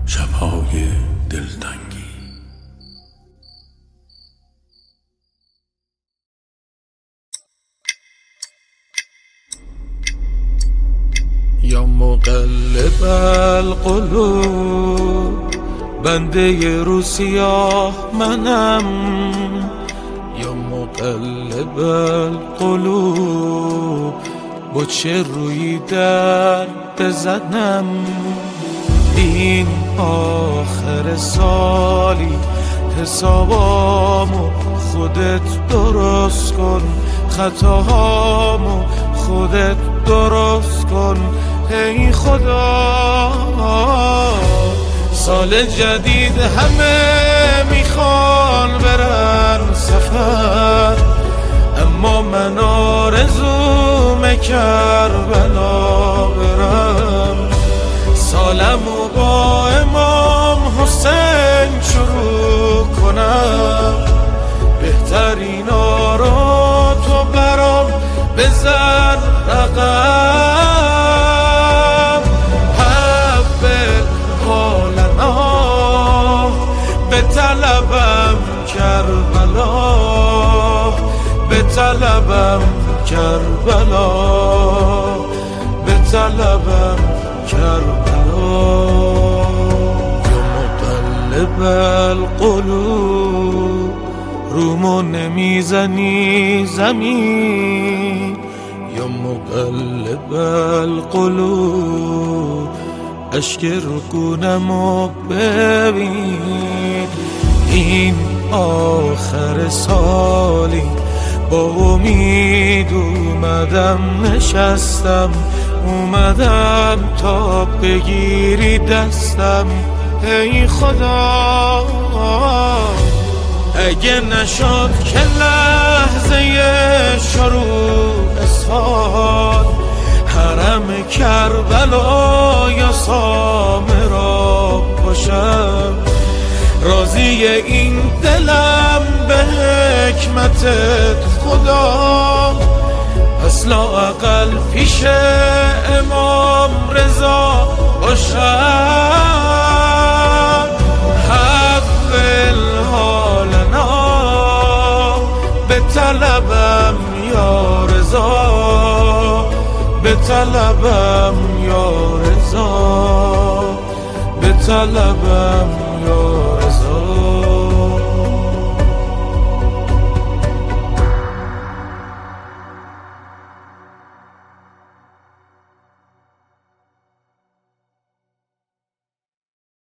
شب‌های دلتنگی. یا مقلب القلوب، بنده رو سیاه منم. یا مقلب القلوب، با چه روی در بزنم؟ این آخر سالی حسابامو خودت درست کن، خطاهامو خودت درست کن. ای خدا، سال جدید همه میخوان برن سفر، اما من آرزوم کربلا برم. سالمو با امام حسین شروع کنم، بهترین آرا تو برام بزن رقم. حول حالنا به طلبم کربلا، به طلبم کربلا، به طلبم کربلا. یا مقلب القلوب، رومو نمیزنی زمین. یا مقلب القلوب، اشک رکونمو ببین. این آخر سالی با امید اومدم نشستم، اومدم تا بگیری دستم. ای خدا، اگه نشد که لحظه شروع اسفاد، حرم کربلا یا سامرا باشم. راضی این دلم به حکمتت خدا، اصلا اقل پیش امام رضا باشم. حول حالنا به طلبم یا رضا، به طلبم یا رضا، به طلبم یا رضا.